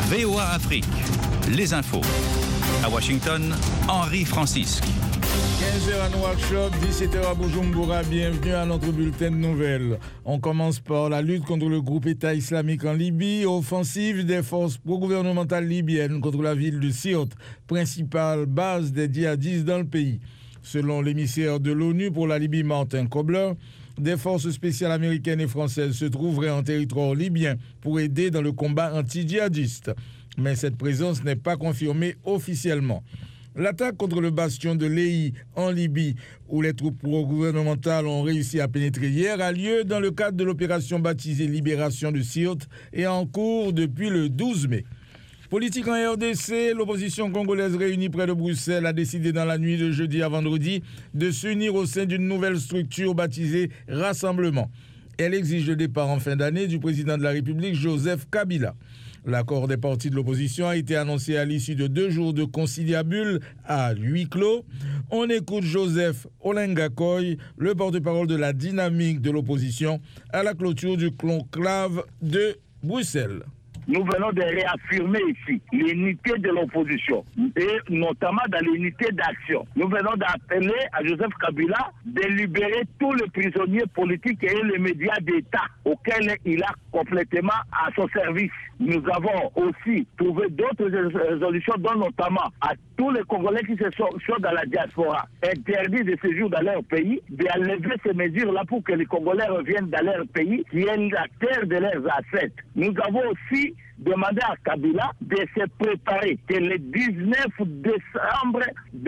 VOA Afrique, les infos. À Washington, Henri Francisque. 15h à Nouakchott, 17h à Bujumbura, bienvenue à notre bulletin de nouvelles. On commence par la lutte contre le groupe État islamique en Libye, offensive des forces pro-gouvernementales libyennes contre la ville de Sirte, principale base des djihadistes dans le pays. Selon l'émissaire de l'ONU pour la Libye, Martin Kobler, des forces spéciales américaines et françaises se trouveraient en territoire libyen pour aider dans le combat anti-djihadiste. Mais cette présence n'est pas confirmée officiellement. L'attaque contre le bastion de Lehi en Libye, où les troupes pro-gouvernementales ont réussi à pénétrer hier, a lieu dans le cadre de l'opération baptisée Libération de Sirte et en cours depuis le 12 mai. Politique en RDC, l'opposition congolaise réunie près de Bruxelles a décidé dans la nuit de jeudi à vendredi de s'unir au sein d'une nouvelle structure baptisée Rassemblement. Elle exige le départ en fin d'année du président de la République, Joseph Kabila. L'accord des partis de l'opposition a été annoncé à l'issue de 2 jours de conciliabule à huis clos. On écoute Joseph Olengakoy, le porte-parole de la dynamique de l'opposition, à la clôture du conclave de Bruxelles. Nous venons de réaffirmer ici l'unité de l'opposition et notamment dans l'unité d'action. Nous venons d'appeler à Joseph Kabila de libérer tous les prisonniers politiques et les médias d'État auxquels il a complètement à son service. Nous avons aussi trouvé d'autres résolutions, dont notamment à tous les Congolais qui sont dans la diaspora, interdits de séjour dans leur pays, d'enlever ces mesures-là pour que les Congolais reviennent dans leur pays, qui est la terre de leurs ancêtres. Nous avons aussi demandé à Kabila de se préparer que le 19 décembre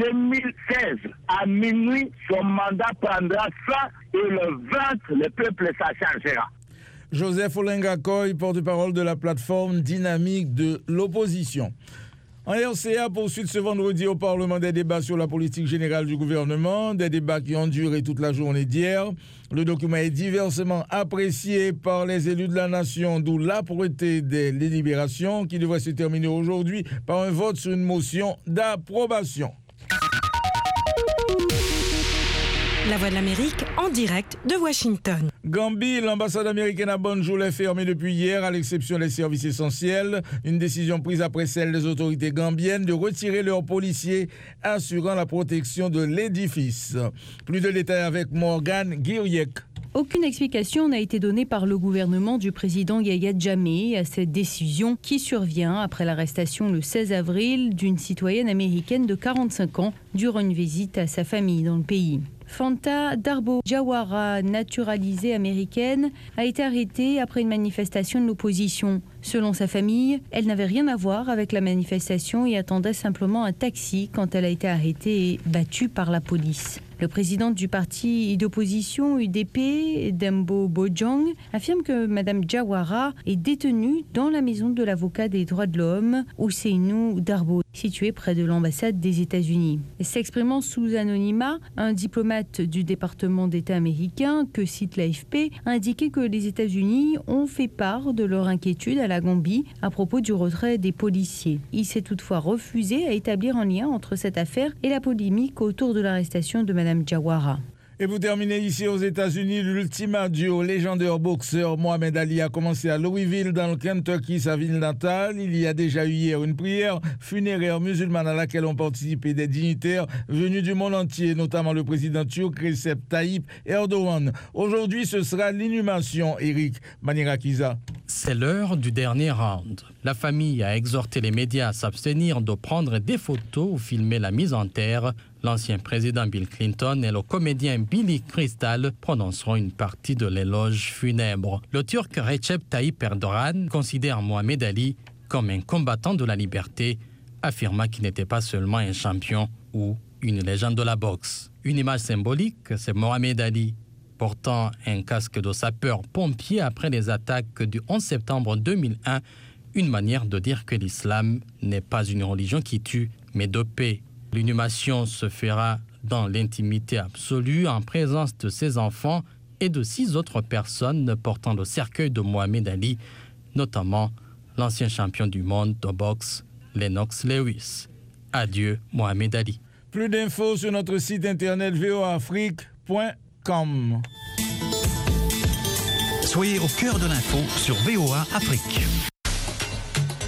2016, à minuit, son mandat prendra fin et le 20, le peuple s'en chargera. Joseph Olengakoy, porte-parole de la plateforme dynamique de l'opposition. En RCA, poursuite ce vendredi au Parlement des débats sur la politique générale du gouvernement, des débats qui ont duré toute la journée d'hier. Le document est diversement apprécié par les élus de la nation, d'où l'âpreté des délibérations qui devrait se terminer aujourd'hui par un vote sur une motion d'approbation. La Voix de l'Amérique en direct de Washington. Gambie, l'ambassade américaine à Banjul est fermée depuis hier, à l'exception des services essentiels. Une décision prise après celle des autorités gambiennes de retirer leurs policiers assurant la protection de l'édifice. Plus de détails avec Morgane Guiriec. Aucune explication n'a été donnée par le gouvernement du président Yahya Jammeh à cette décision qui survient après l'arrestation le 16 avril d'une citoyenne américaine de 45 ans durant une visite à sa famille dans le pays. Fanta Darbo Jawara, naturalisée américaine, a été arrêtée après une manifestation de l'opposition. Selon sa famille, elle n'avait rien à voir avec la manifestation et attendait simplement un taxi quand elle a été arrêtée et battue par la police. Le président du parti d'opposition UDP, Dembo Bojang, affirme que Mme Jawara est détenue dans la maison de l'avocat des droits de l'homme, Ousseinou Darbo, située près de l'ambassade des États-Unis. S'exprimant sous anonymat, un diplomate du département d'État américain, que cite l'AFP, a indiqué que les États-Unis ont fait part de leur inquiétude à la Gambie à propos du retrait des policiers. Il s'est toutefois refusé à établir un lien entre cette affaire et la polémique autour de l'arrestation de Mme Jawara. Et vous terminez ici aux États-Unis, l'ultima duo légendaire boxeur Mohamed Ali a commencé à Louisville dans le Kentucky, sa ville natale. Il y a déjà eu hier une prière funéraire musulmane à laquelle ont participé des dignitaires venus du monde entier, notamment le président turc Recep Tayyip Erdogan. Aujourd'hui, ce sera l'inhumation, Eric Manirakiza. C'est l'heure du dernier round. La famille a exhorté les médias à s'abstenir de prendre des photos ou filmer la mise en terre. L'ancien président Bill Clinton et le comédien Billy Crystal prononceront une partie de l'éloge funèbre. Le Turc Recep Tayyip Erdogan considère Mohamed Ali comme un combattant de la liberté, affirma qu'il n'était pas seulement un champion ou une légende de la boxe. Une image symbolique, c'est Mohamed Ali portant un casque de sapeur-pompier après les attaques du 11 septembre 2001, une manière de dire que l'islam n'est pas une religion qui tue, mais de paix. L'inhumation se fera dans l'intimité absolue en présence de ses enfants et de 6 autres personnes portant le cercueil de Mohamed Ali, notamment l'ancien champion du monde de boxe, Lennox Lewis. Adieu, Mohamed Ali. Plus d'infos sur notre site internet voaafrique.com. Soyez au cœur de l'info sur VOA Afrique.